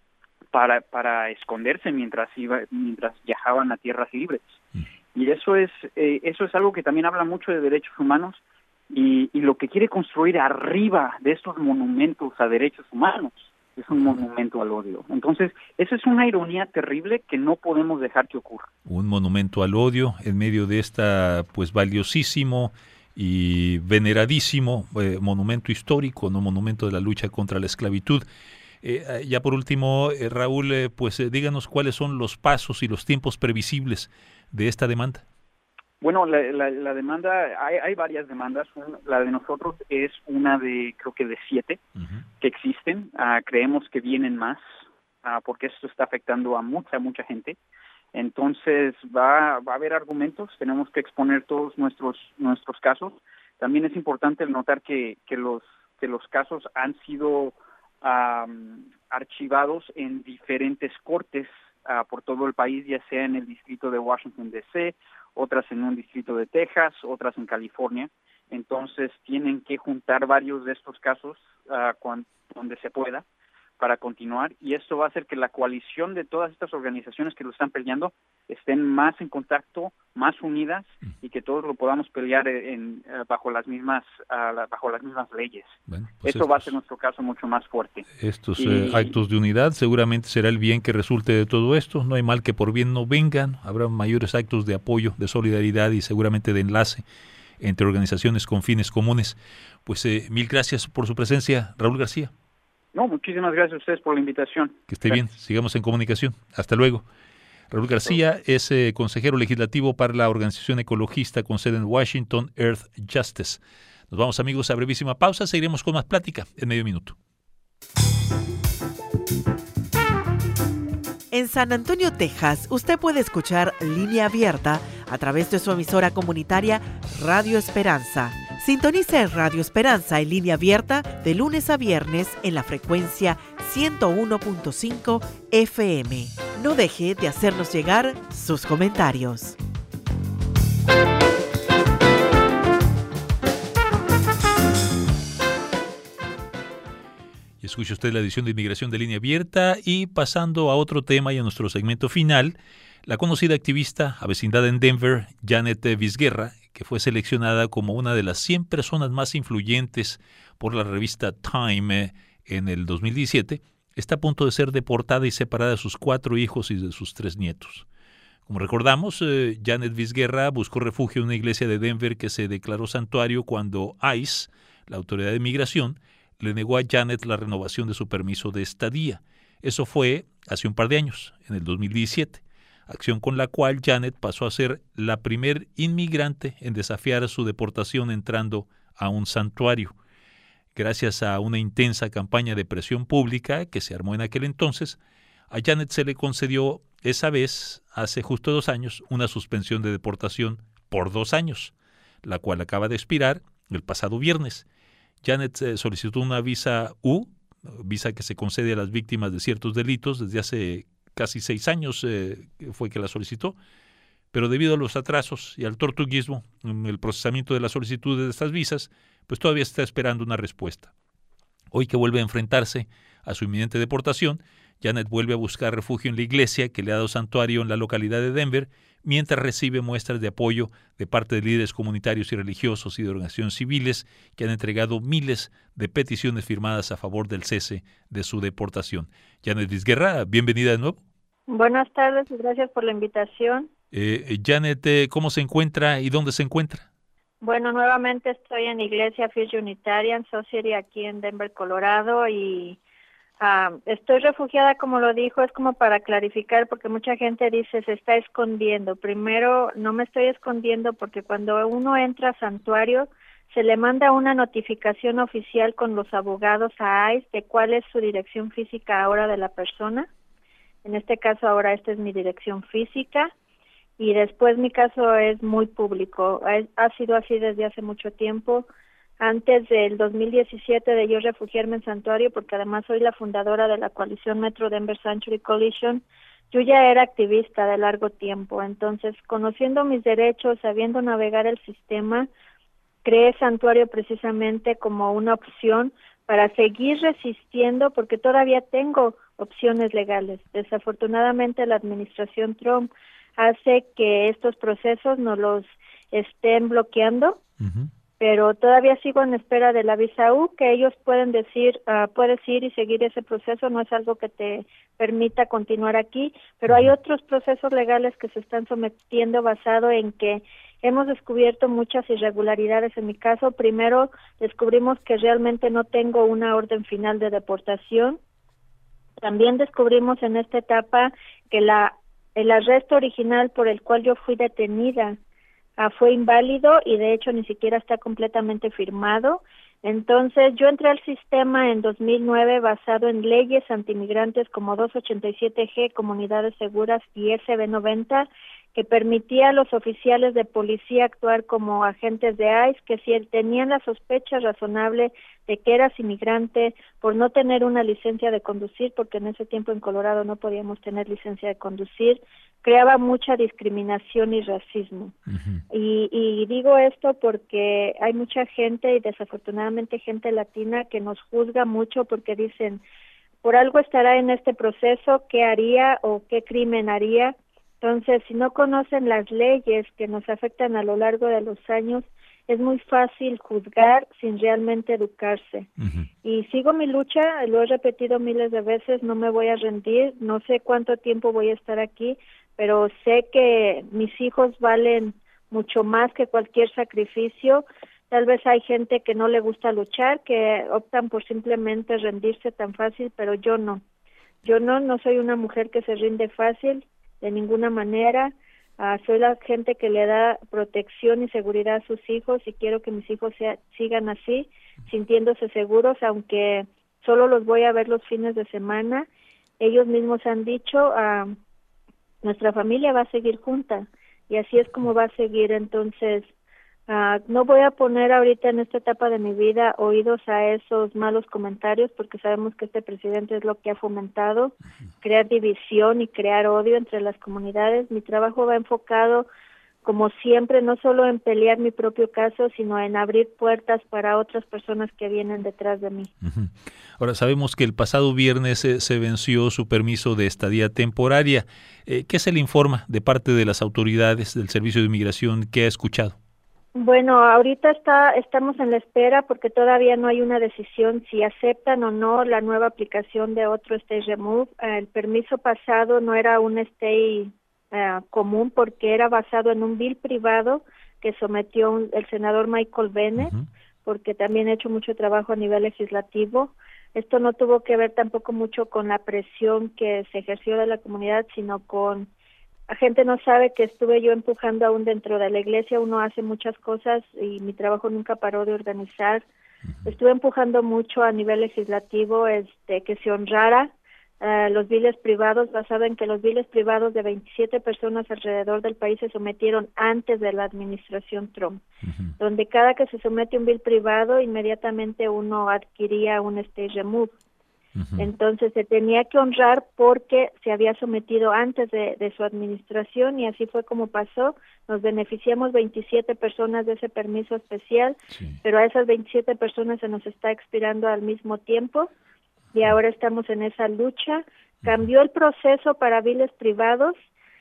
para esconderse mientras viajaban a tierras libres. Y eso es algo que también habla mucho de derechos humanos y lo que quiere construir arriba de estos monumentos a derechos humanos es un monumento al odio. Entonces, esa es una ironía terrible que no podemos dejar que ocurra. Un monumento al odio en medio de esta, pues, valiosísimo y veneradísimo monumento histórico, no monumento de la lucha contra la esclavitud. Ya por último, Raúl, díganos cuáles son los pasos y los tiempos previsibles de esta demanda. Bueno, la demanda, hay varias demandas. La de nosotros es una creo que de 7 que existen. Creemos que vienen más porque esto está afectando a mucha gente. Entonces va a haber argumentos, tenemos que exponer todos nuestros casos. También es importante notar que los casos han sido archivados en diferentes cortes por todo el país, ya sea en el distrito de Washington D.C., otras en un distrito de Texas, otras en California. Entonces tienen que juntar varios de estos casos donde se pueda para continuar, y esto va a hacer que la coalición de todas estas organizaciones que lo están peleando estén más en contacto, más unidas, y que todos lo podamos pelear bajo las mismas leyes. Bueno, pues esto va a ser nuestro caso mucho más fuerte. Estos actos de unidad seguramente será el bien que resulte de todo esto. No hay mal que por bien no vengan. Habrá mayores actos de apoyo, de solidaridad y seguramente de enlace entre organizaciones con fines comunes. Pues mil gracias por su presencia, Raúl García. No, muchísimas gracias a ustedes por la invitación. Que esté bien, sigamos en comunicación. Hasta luego. Raúl García es consejero legislativo para la organización ecologista con sede en Washington, Earth Justice. Nos vamos, amigos, a brevísima pausa. Seguiremos con más plática en medio minuto. En San Antonio, Texas, usted puede escuchar Línea Abierta a través de su emisora comunitaria Radio Esperanza. Sintonice Radio Esperanza en línea abierta de lunes a viernes en la frecuencia 101.5 FM. No deje de hacernos llegar sus comentarios. Y escuche usted la edición de Inmigración de Línea Abierta, y pasando a otro tema y a nuestro segmento final, la conocida activista avecindada en Denver, Janet Vizguerra, que fue seleccionada como una de las 100 personas más influyentes por la revista Time en el 2017, está a punto de ser deportada y separada de sus 4 hijos y de sus 3 nietos. Como recordamos, Janet Vizguerra buscó refugio en una iglesia de Denver que se declaró santuario cuando ICE, la autoridad de migración, le negó a Janet la renovación de su permiso de estadía. Eso fue hace un par de años, en el 2017. Acción con la cual Janet pasó a ser la primer inmigrante en desafiar su deportación entrando a un santuario. Gracias a una intensa campaña de presión pública que se armó en aquel entonces, a Janet se le concedió esa vez, hace justo 2 años, una suspensión de deportación por 2 años, la cual acaba de expirar el pasado viernes. Janet solicitó una visa U, visa que se concede a las víctimas de ciertos delitos desde hace casi 6 años fue que la solicitó, pero debido a los atrasos y al tortuguismo en el procesamiento de las solicitudes de estas visas, pues todavía está esperando una respuesta. Hoy que vuelve a enfrentarse a su inminente deportación, Janet vuelve a buscar refugio en la iglesia que le ha dado santuario en la localidad de Denver, mientras recibe muestras de apoyo de parte de líderes comunitarios y religiosos y de organizaciones civiles que han entregado miles de peticiones firmadas a favor del cese de su deportación. Janet Vizguerra, bienvenida de nuevo. Buenas tardes y gracias por la invitación. Janet, ¿cómo se encuentra y dónde se encuentra? Bueno, nuevamente estoy en Iglesia First Unitarian Society aquí en Denver, Colorado, y Estoy refugiada, como lo dijo, es como para clarificar, porque mucha gente dice se está escondiendo. Primero, no me estoy escondiendo porque cuando uno entra a santuario, se le manda una notificación oficial con los abogados a ICE de cuál es su dirección física ahora de la persona. En este caso, ahora esta es mi dirección física. Y después mi caso es muy público. Ha sido así desde hace mucho tiempo. Antes del 2017 de yo refugiarme en santuario, porque además soy la fundadora de la coalición Metro Denver Sanctuary Coalition, yo ya era activista de largo tiempo. Entonces, conociendo mis derechos, sabiendo navegar el sistema, creé santuario precisamente como una opción para seguir resistiendo, porque todavía tengo opciones legales. Desafortunadamente, la administración Trump hace que estos procesos nos los estén bloqueando. Pero todavía sigo en espera de la visa U, que ellos pueden decir, puedes ir y seguir ese proceso, no es algo que te permita continuar aquí, pero hay otros procesos legales que se están sometiendo basado en que hemos descubierto muchas irregularidades en mi caso. Primero, descubrimos que realmente no tengo una orden final de deportación. También descubrimos en esta etapa que el arresto original por el cual yo fui detenida fue inválido y de hecho ni siquiera está completamente firmado. Entonces yo entré al sistema en 2009 basado en leyes antimigrantes como 287G, Comunidades Seguras y SB90, que permitía a los oficiales de policía actuar como agentes de ICE, que si tenían la sospecha razonable de que eras inmigrante por no tener una licencia de conducir, porque en ese tiempo en Colorado no podíamos tener licencia de conducir, creaba mucha discriminación y racismo. Y digo esto porque hay mucha gente, y desafortunadamente gente latina, que nos juzga mucho porque dicen, por algo estará en este proceso, ¿qué haría o qué crimen haría? Entonces, si no conocen las leyes que nos afectan a lo largo de los años, es muy fácil juzgar sin realmente educarse. Y sigo mi lucha, lo he repetido miles de veces, no me voy a rendir, no sé cuánto tiempo voy a estar aquí, pero sé que mis hijos valen mucho más que cualquier sacrificio. Tal vez hay gente que no le gusta luchar, que optan por simplemente rendirse tan fácil, pero yo no. Yo no soy una mujer que se rinde fácil, de ninguna manera. Soy la gente que le da protección y seguridad a sus hijos y quiero que mis hijos sigan así, sintiéndose seguros, aunque solo los voy a ver los fines de semana. Ellos mismos han dicho, nuestra familia va a seguir junta y así es como va a seguir. Entonces, no voy a poner ahorita en esta etapa de mi vida oídos a esos malos comentarios porque sabemos que este presidente es lo que ha fomentado, crear división y crear odio entre las comunidades. Mi trabajo va enfocado, como siempre, no solo en pelear mi propio caso, sino en abrir puertas para otras personas que vienen detrás de mí. Ahora, sabemos que el pasado viernes se venció su permiso de estadía temporaria. ¿Qué se le informa de parte de las autoridades del Servicio de Inmigración que ha escuchado? Bueno, ahorita estamos en la espera porque todavía no hay una decisión si aceptan o no la nueva aplicación de otro Stay Remove. El permiso pasado no era un Stay común porque era basado en un bill privado que sometió el senador Michael Bennet, porque también ha hecho mucho trabajo a nivel legislativo. Esto no tuvo que ver tampoco mucho con la presión que se ejerció de la comunidad, sino con... La gente no sabe que estuve yo empujando aún dentro de la iglesia, uno hace muchas cosas y mi trabajo nunca paró de organizar. Estuve empujando mucho a nivel legislativo que se honrara los biles privados, basado en que los biles privados de 27 personas alrededor del país se sometieron antes de la administración Trump, donde cada que se somete un bill privado, inmediatamente uno adquiría un Stay Remove. Entonces se tenía que honrar porque se había sometido antes de su administración y así fue como pasó. Nos beneficiamos 27 personas de ese permiso especial, pero a esas 27 personas se nos está expirando al mismo tiempo y ahora estamos en esa lucha. Cambió el proceso para biles privados,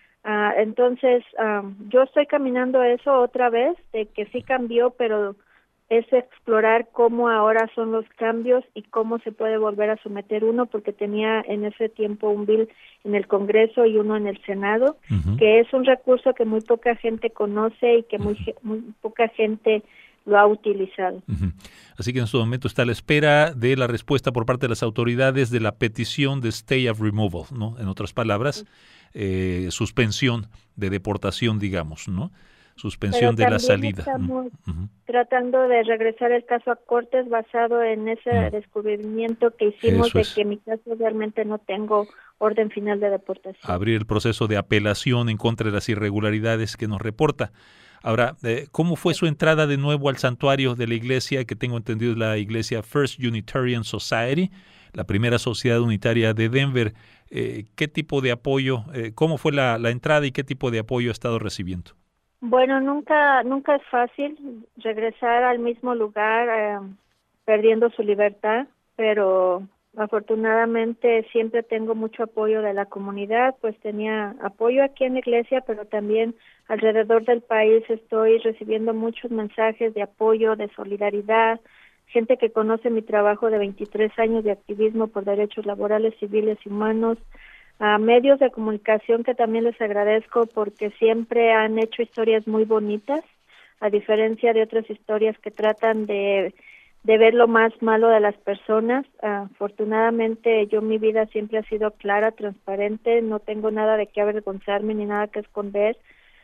entonces yo estoy caminando eso otra vez, de que sí cambió, pero es explorar cómo ahora son los cambios y cómo se puede volver a someter uno, porque tenía en ese tiempo un bill en el Congreso y uno en el Senado, que es un recurso que muy poca gente conoce y que muy poca gente lo ha utilizado. Así que en este momento está a la espera de la respuesta por parte de las autoridades de la petición de stay of removal, ¿no? En otras palabras, suspensión de deportación, digamos, ¿no? Suspensión de la salida. Estamos tratando de regresar el caso a cortes basado en ese descubrimiento que hicimos que en mi caso realmente no tengo orden final de deportación. Abrir el proceso de apelación en contra de las irregularidades que nos reporta. Ahora, ¿cómo fue su entrada de nuevo al santuario de la iglesia, que tengo entendido es la iglesia First Unitarian Society, la primera sociedad unitaria de Denver? ¿Qué tipo de apoyo, cómo fue la entrada y qué tipo de apoyo ha estado recibiendo? Bueno, nunca es fácil regresar al mismo lugar perdiendo su libertad, pero afortunadamente siempre tengo mucho apoyo de la comunidad, pues tenía apoyo aquí en la iglesia, pero también alrededor del país estoy recibiendo muchos mensajes de apoyo, de solidaridad, gente que conoce mi trabajo de 23 años de activismo por derechos laborales, civiles y humanos, a medios de comunicación que también les agradezco porque siempre han hecho historias muy bonitas, a diferencia de otras historias que tratan de ver lo más malo de las personas. Afortunadamente mi vida siempre ha sido clara, transparente, no tengo nada de qué avergonzarme ni nada que esconder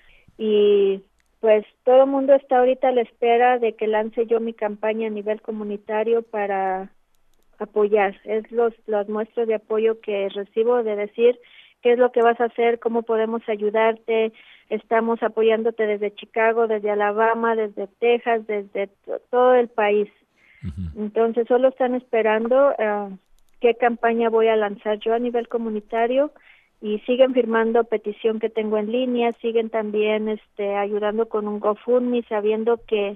y pues todo el mundo está ahorita a la espera de que lance yo mi campaña a nivel comunitario para apoyar. Es las muestras de apoyo que recibo de decir qué es lo que vas a hacer, cómo podemos ayudarte. Estamos apoyándote desde Chicago, desde Alabama, desde Texas, desde todo el país. Entonces solo están esperando qué campaña voy a lanzar yo a nivel comunitario y siguen firmando petición que tengo en línea, siguen también ayudando con un GoFundMe, sabiendo que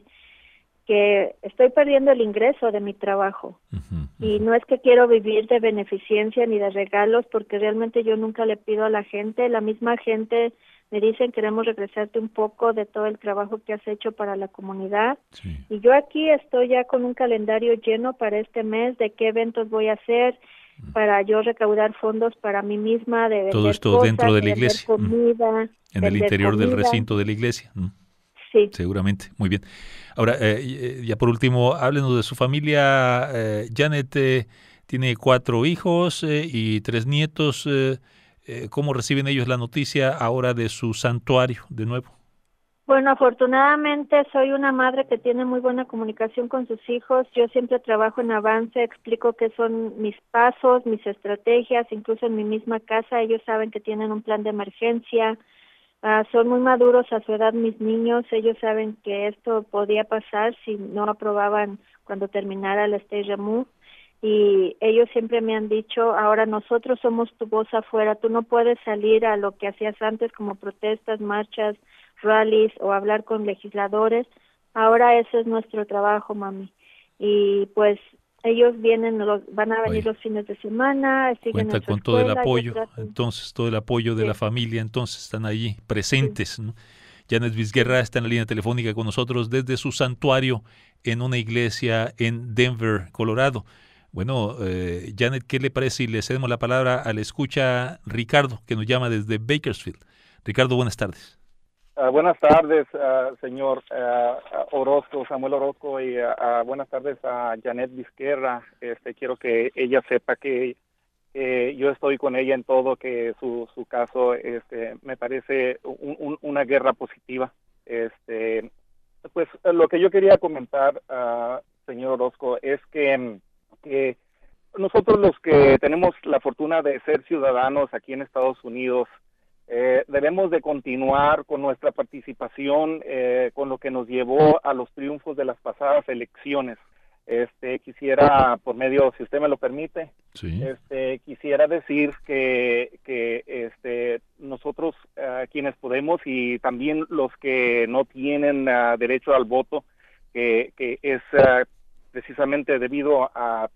estoy perdiendo el ingreso de mi trabajo. Y no es que quiero vivir de beneficencia ni de regalos, porque realmente yo nunca le pido a la gente. La misma gente me dicen, queremos regresarte un poco de todo el trabajo que has hecho para la comunidad. Sí. Y yo aquí estoy ya con un calendario lleno para este mes de qué eventos voy a hacer, para yo recaudar fondos para mí misma, de vender todo esto cosas, dentro de la iglesia, comida, en el interior del recinto de la iglesia. Sí. Seguramente, muy bien. Ahora, ya por último, háblenos de su familia. Janet tiene 4 hijos y 3 nietos. ¿Cómo reciben ellos la noticia ahora de su santuario de nuevo? Bueno, afortunadamente soy una madre que tiene muy buena comunicación con sus hijos. Yo siempre trabajo en avance, explico qué son mis pasos, mis estrategias, incluso en mi misma casa. Ellos saben que tienen un plan de emergencia. Son muy maduros a su edad mis niños, ellos saben que esto podía pasar si no aprobaban cuando terminara el stay remove y ellos siempre me han dicho, ahora nosotros somos tu voz afuera, tú no puedes salir a lo que hacías antes como protestas, marchas, rallies o hablar con legisladores, ahora ese es nuestro trabajo, mami. Y pues ellos van a venir los fines de semana, siguen cuenta con todo el apoyo, entonces todo el apoyo de la familia, entonces están allí presentes, ¿no? Janet Vizguerra está en la línea telefónica con nosotros desde su santuario en una iglesia en Denver, Colorado. Bueno, Janet, ¿qué le parece si le cedemos la palabra al escucha Ricardo, que nos llama desde Bakersfield? Ricardo, buenas tardes. Buenas tardes, señor Orozco, Samuel Orozco, y buenas tardes a Janet Vizguerra. Quiero que ella sepa que yo estoy con ella en todo, que su caso me parece una guerra positiva. Pues lo que yo quería comentar, señor Orozco, es que nosotros los que tenemos la fortuna de ser ciudadanos aquí en Estados Unidos, debemos de continuar con nuestra participación con lo que nos llevó a los triunfos de las pasadas elecciones. Quisiera, por medio, si usted me lo permite, sí. Quisiera decir que nosotros quienes podemos y también los que no tienen derecho al voto, que es precisamente debido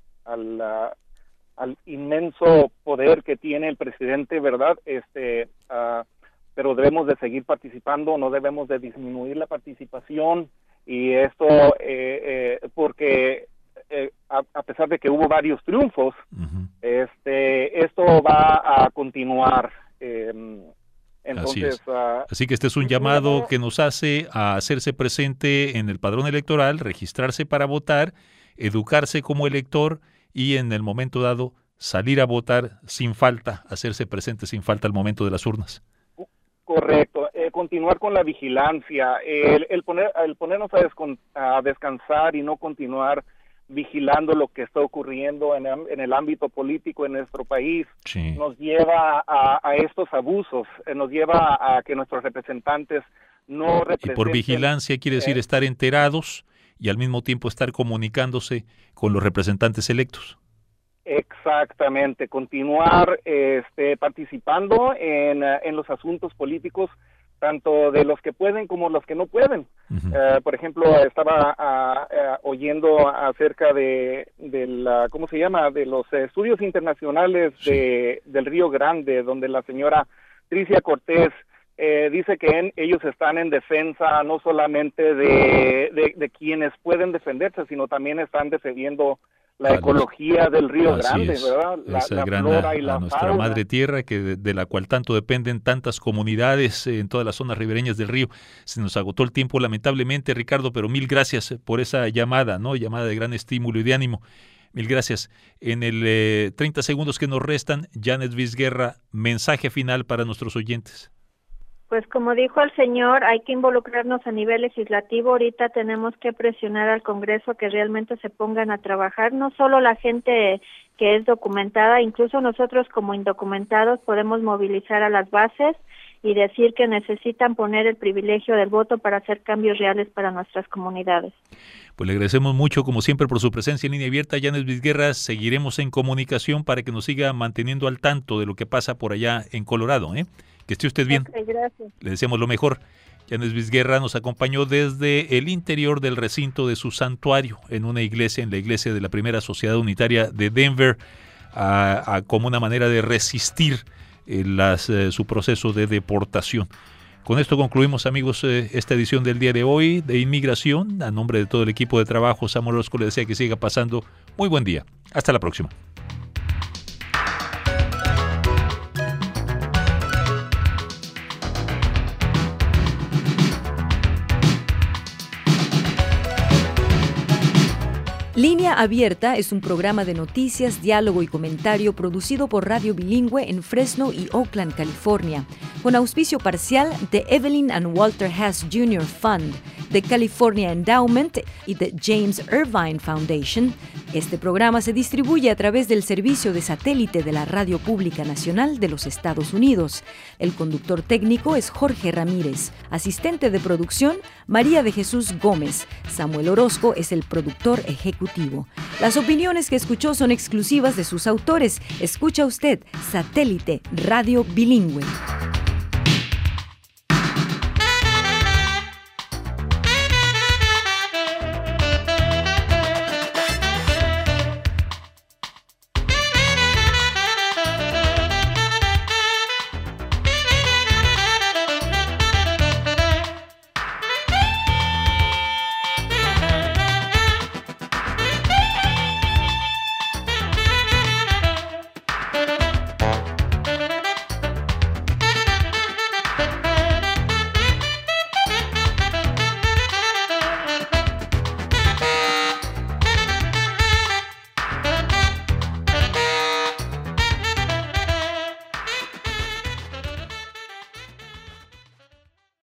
al inmenso poder que tiene el presidente, ¿verdad? Pero debemos de seguir participando, no debemos de disminuir la participación, y esto porque a pesar de que hubo varios triunfos, esto va a continuar en Entonces, Así que este es un llamado que nos hace a hacerse presente en el padrón electoral, registrarse para votar, educarse como elector y en el momento dado salir a votar sin falta, hacerse presente sin falta al momento de las urnas. Correcto, continuar con la vigilancia, el ponernos a descansar y no continuar vigilando lo que está ocurriendo en el ámbito político en nuestro país, sí, nos lleva a estos abusos, nos lleva a que nuestros representantes no representen. Y por vigilancia quiere decir estar enterados y al mismo tiempo estar comunicándose con los representantes electos. Exactamente, continuar participando en los asuntos políticos, tanto de los que pueden como los que no pueden. Uh-huh. Por ejemplo, estaba oyendo acerca de ¿cómo se llama? De los estudios internacionales sí, del Río Grande, donde la señora Tricia Cortés dice que ellos están en defensa no solamente de quienes pueden defenderse, sino también están defendiendo la ecología del Río Grande, ¿verdad? La flora y la nuestra fauna. Madre Tierra, que de la cual tanto dependen tantas comunidades en todas las zonas ribereñas del río. Se nos agotó el tiempo lamentablemente, Ricardo, pero mil gracias por esa llamada, ¿no? Llamada de gran estímulo y de ánimo. Mil gracias. En el 30 segundos que nos restan, Janet Vizguerra, mensaje final para nuestros oyentes. Pues como dijo el señor, hay que involucrarnos a nivel legislativo. Ahorita tenemos que presionar al Congreso que realmente se pongan a trabajar. No solo la gente que es documentada, incluso nosotros como indocumentados podemos movilizar a las bases y decir que necesitan poner el privilegio del voto para hacer cambios reales para nuestras comunidades. Pues le agradecemos mucho, como siempre, por su presencia en Línea Abierta. Janet Vizguerra, seguiremos en comunicación para que nos siga manteniendo al tanto de lo que pasa por allá en Colorado, ¿eh? Que esté usted bien. Okay, gracias. Le deseamos lo mejor. Janet Vizguerra nos acompañó desde el interior del recinto de su santuario, en una iglesia, en la iglesia de la Primera Sociedad Unitaria de Denver, como una manera de resistir su proceso de deportación. Con esto concluimos, amigos, esta edición del día de hoy de Inmigración. A nombre de todo el equipo de trabajo, Samuel Orozco le desea que siga pasando muy buen día. Hasta la próxima. Línea Abierta es un programa de noticias, diálogo y comentario producido por Radio Bilingüe en Fresno y Oakland, California, con auspicio parcial de Evelyn and Walter Haas Jr. Fund, de California Endowment y de James Irvine Foundation. Este programa se distribuye a través del servicio de satélite de la Radio Pública Nacional de los Estados Unidos. El conductor técnico es Jorge Ramírez, asistente de producción María de Jesús Gómez. Samuel Orozco es el productor ejecutivo. Las opiniones que escuchó son exclusivas de sus autores. Escucha usted Satélite Radio Bilingüe.